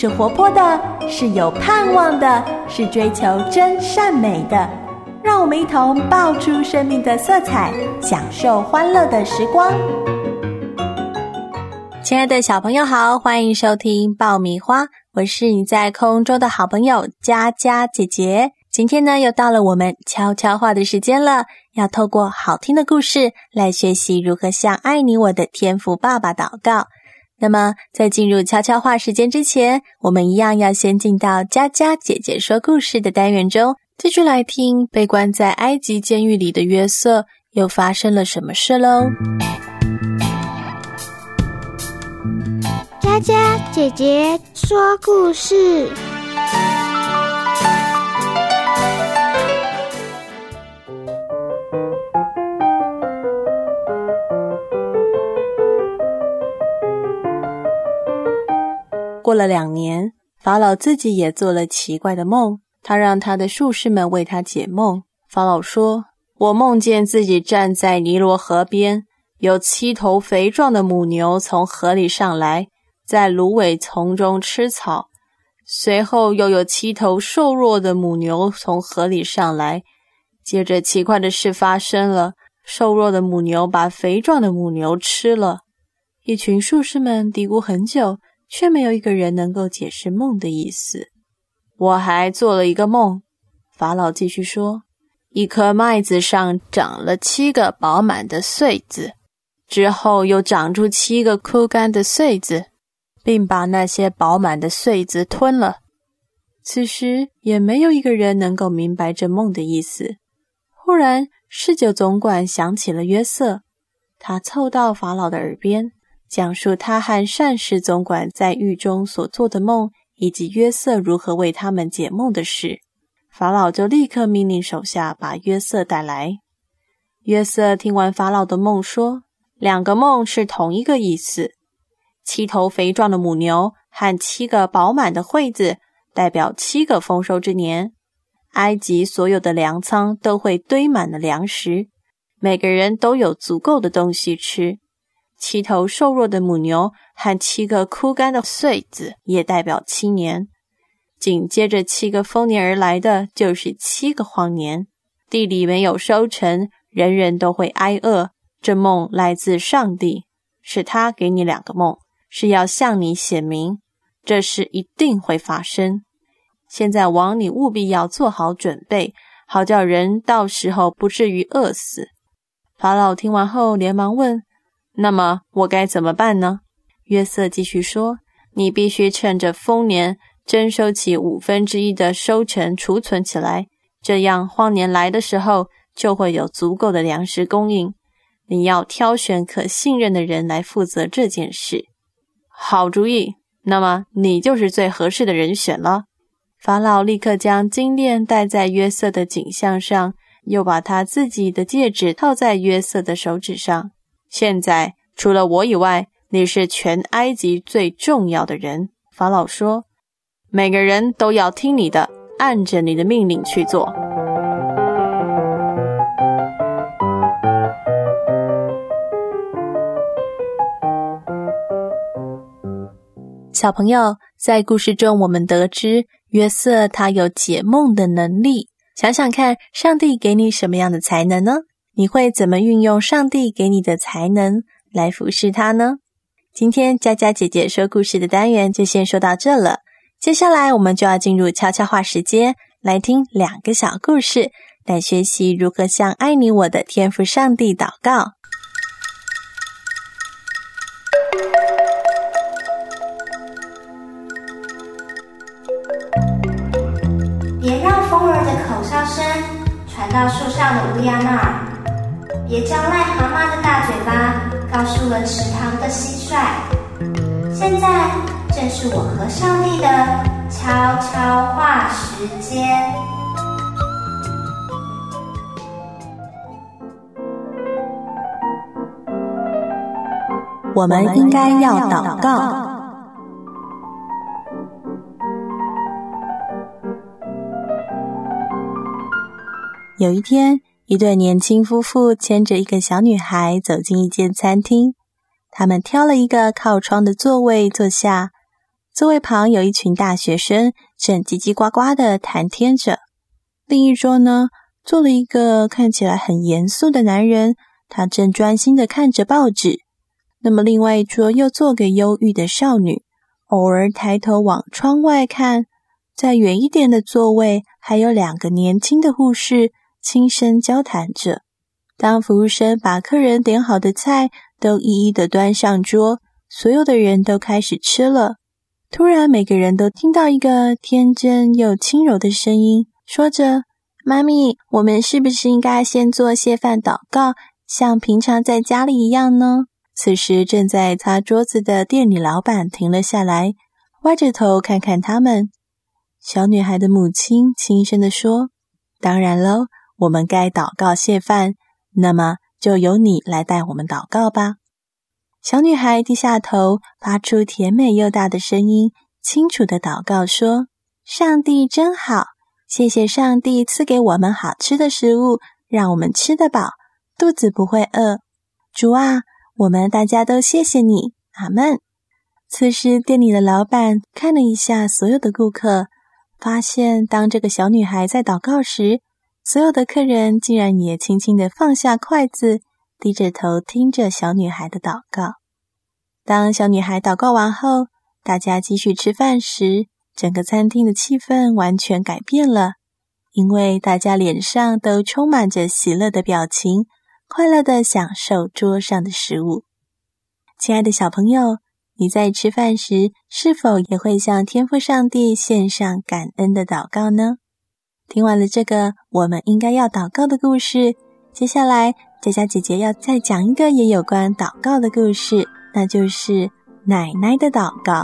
是活泼的，是有盼望的，是追求真善美的。让我们一同爆出生命的色彩，享受欢乐的时光。亲爱的小朋友好，欢迎收听爆米花，我是你在空中的好朋友佳佳姐姐。今天呢，又到了我们悄悄话的时间了，要透过好听的故事来学习如何向爱你我的天父爸爸祷告。那么在进入悄悄话时间之前，我们一样要先进到佳佳姐姐说故事的单元中，继续来听被关在埃及监狱里的约瑟又发生了什么事咯。 佳佳姐姐说故事。 过了2年，法老自己也做了奇怪的梦，他让他的术士们为他解梦。法老说，我梦见自己站在尼罗河边，有7头肥壮的母牛从河里上来，在芦苇丛中吃草，随后又有7头瘦弱的母牛从河里上来。接着奇怪的事发生了，瘦弱的母牛把肥壮的母牛吃了。一群术士们嘀咕很久，却没有一个人能够解释梦的意思。我还做了一个梦，法老继续说，一颗麦子上长了7个饱满的穗子，之后又长出7个枯干的穗子，并把那些饱满的穗子吞了。此时也没有一个人能够明白这梦的意思。忽然侍酒总管想起了约瑟，他凑到法老的耳边，讲述他和膳食总管在狱中所做的梦，以及约瑟如何为他们解梦的事。法老就立刻命令手下把约瑟带来。约瑟听完法老的梦说，2个梦是同一个意思，7头肥壮的母牛和7个饱满的穗子代表7个丰收之年，埃及所有的粮仓都会堆满了粮食，每个人都有足够的东西吃。7头瘦弱的母牛和7个枯干的穗子也代表7年，紧接着7个丰年而来的就是7个荒年，地里没有收成，人人都会挨饿。这梦来自上帝，是他给你2个梦，是要向你显明这事一定会发生。现在王，你务必要做好准备，好叫人到时候不至于饿死。法老听完后连忙问，那么我该怎么办呢？约瑟继续说，你必须趁着丰年征收起1/5的收成储存起来，这样荒年来的时候就会有足够的粮食供应。你要挑选可信任的人来负责这件事。好主意，那么你就是最合适的人选了。法老立刻将金链戴在约瑟的颈项上，又把他自己的戒指套在约瑟的手指上。现在除了我以外，你是全埃及最重要的人。法老说，每个人都要听你的，按着你的命令去做。小朋友，在故事中我们得知约瑟他有解梦的能力。想想看，上帝给你什么样的才能呢？你会怎么运用上帝给你的才能来服侍他呢？今天佳佳姐姐说故事的单元就先说到这了，接下来我们就要进入悄悄话时间，来听2个小故事，来学习如何向爱你我的天父上帝祷告。 别让风儿的口哨声传到树上的乌鸦那儿，别叫癞蛤蟆的大嘴巴告诉了池塘的蟋蟀。现在正是我和上帝的悄悄话时间。 我们应该要祷告。有一天，一对年轻夫妇牵着一个小女孩走进一间餐厅，他们挑了一个靠窗的座位坐下， 座位旁有一群大学生正叽叽呱呱地谈天着。另一桌呢，坐了一个看起来很严肃的男人，他正专心地看着报纸。那么另外一桌又坐个忧郁的少女，偶尔抬头往窗外看。在远一点的座位还有2个年轻的护士轻声交谈着。当服务生把客人点好的菜都一一的端上桌，所有的人都开始吃了。突然每个人都听到一个天真又轻柔的声音，说着：妈咪，我们是不是应该先做谢饭祷告，像平常在家里一样呢？此时正在擦桌子的店里老板停了下来，歪着头看看他们。小女孩的母亲轻声地说：当然咯，我们该祷告谢饭，那么就由你来带我们祷告吧。小女孩低下头，发出甜美又大的声音，清楚地祷告说：上帝真好，谢谢上帝赐给我们好吃的食物，让我们吃得饱，肚子不会饿。主啊，我们大家都谢谢你，阿们。此时店里的老板看了一下所有的顾客，发现当这个小女孩在祷告时，所有的客人竟然也轻轻地放下筷子，低着头听着小女孩的祷告。当小女孩祷告完后，大家继续吃饭时，整个餐厅的气氛完全改变了，因为大家脸上都充满着喜乐的表情，快乐地享受桌上的食物。亲爱的小朋友，你在吃饭时是否也会向天父上帝献上感恩的祷告呢？听完了这个我们应该要祷告的故事，接下来佳佳姐姐要再讲一个也有关祷告的故事，那就是奶奶的祷告。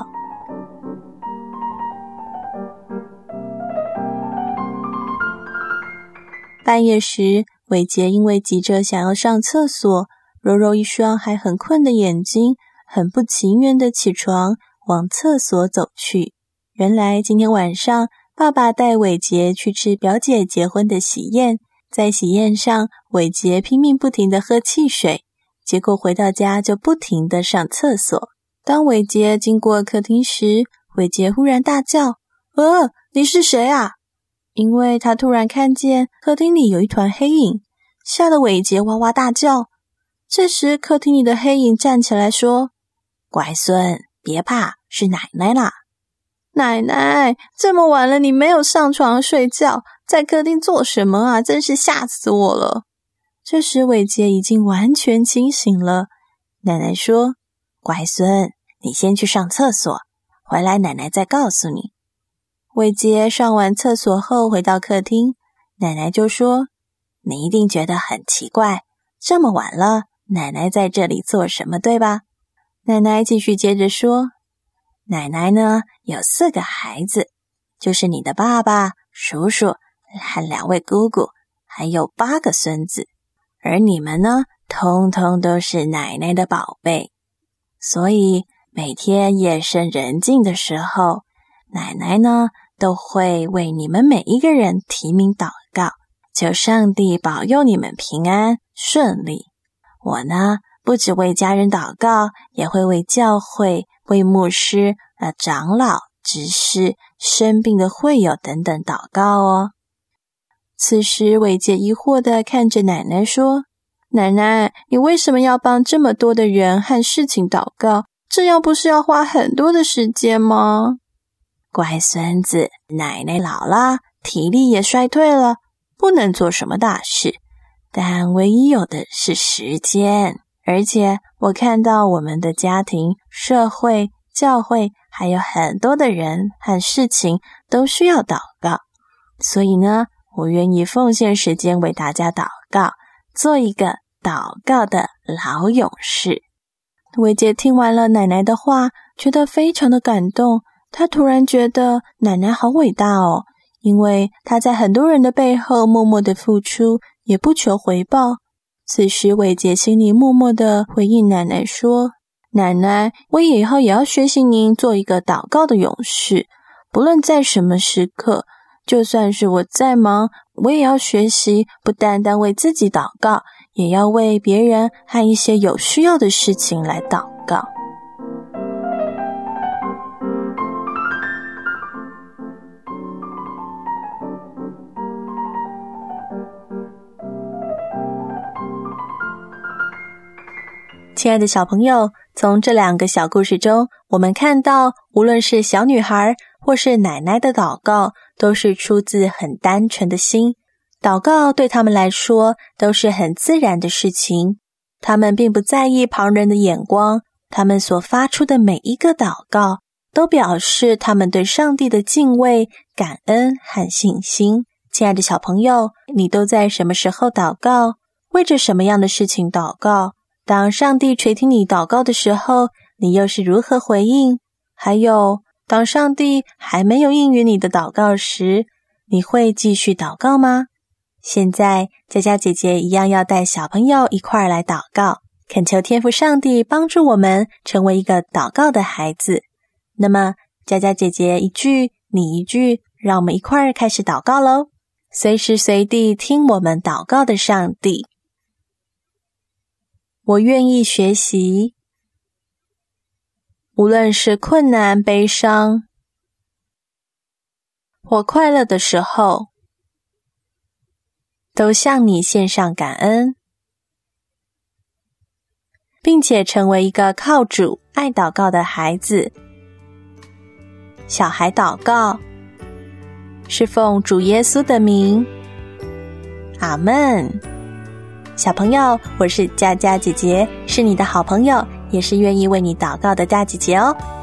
半夜时，伟杰因为急着想要上厕所，揉揉一双还很困的眼睛，很不情愿地起床往厕所走去。原来今天晚上爸爸带伟杰去吃表姐结婚的喜宴，在喜宴上伟杰拼命不停地喝汽水，结果回到家就不停地上厕所。当伟杰经过客厅时，伟杰忽然大叫：你是谁啊？因为他突然看见客厅里有一团黑影，吓得伟杰哇哇大叫。这时客厅里的黑影站起来说：乖孙，别怕，是奶奶啦。奶奶，这么晚了你没有上床睡觉，在客厅做什么啊？真是吓死我了。这时伟杰已经完全清醒了。奶奶说：乖孙，你先去上厕所，回来奶奶再告诉你。伟杰上完厕所后回到客厅，奶奶就说：你一定觉得很奇怪，这么晚了，奶奶在这里做什么，对吧？奶奶继续接着说：奶奶呢，有4个孩子，就是你的爸爸、叔叔和2位姑姑，还有8个孙子，而你们呢，通通都是奶奶的宝贝。所以每天夜深人静的时候，奶奶呢都会为你们每一个人提名祷告，求上帝保佑你们平安顺利。我呢，不只为家人祷告，也会为教会、为牧师、长老、执事、生病的会友等等祷告哦。此时伟杰疑惑地看着奶奶说：奶奶，你为什么要帮这么多的人和事情祷告？这样不是要花很多的时间吗？乖孙子，奶奶老了，体力也衰退了，不能做什么大事，但唯一有的是时间。而且我看到我们的家庭、社会、教会还有很多的人和事情都需要祷告，所以呢，我愿意奉献时间为大家祷告，做一个祷告的老勇士。伟杰听完了奶奶的话，觉得非常的感动。他突然觉得奶奶好伟大哦，因为她在很多人的背后默默的付出，也不求回报。此时伟杰心里默默的回应奶奶说：奶奶，我以后也要学习您做一个祷告的勇士，不论在什么时刻，就算是我再忙，我也要学习不单单为自己祷告，也要为别人和一些有需要的事情来祷告。 亲爱的小朋友，从这2个小故事中，我们看到无论是小女孩或是奶奶的祷告，都是出自很单纯的心。祷告对他们来说都是很自然的事情，他们并不在意旁人的眼光，他们所发出的每一个祷告都表示他们对上帝的敬畏、感恩和信心。亲爱的小朋友，你都在什么时候祷告？为着什么样的事情祷告？当上帝垂听你祷告的时候，你又是如何回应？还有，当上帝还没有应允你的祷告时，你会继续祷告吗？现在佳佳姐姐一样要带小朋友一块儿来祷告，恳求天父上帝帮助我们成为一个祷告的孩子。那么佳佳姐姐一句你一句，让我们一块儿开始祷告咯。随时随地听我们祷告的上帝，我愿意学习，无论是困难、悲伤或快乐的时候，都向你献上感恩，并且成为一个靠主爱祷告的孩子。小孩祷告是奉主耶稣的名，阿们。小朋友，我是佳佳姐姐，是你的好朋友，也是愿意为你祷告的大姐姐哦。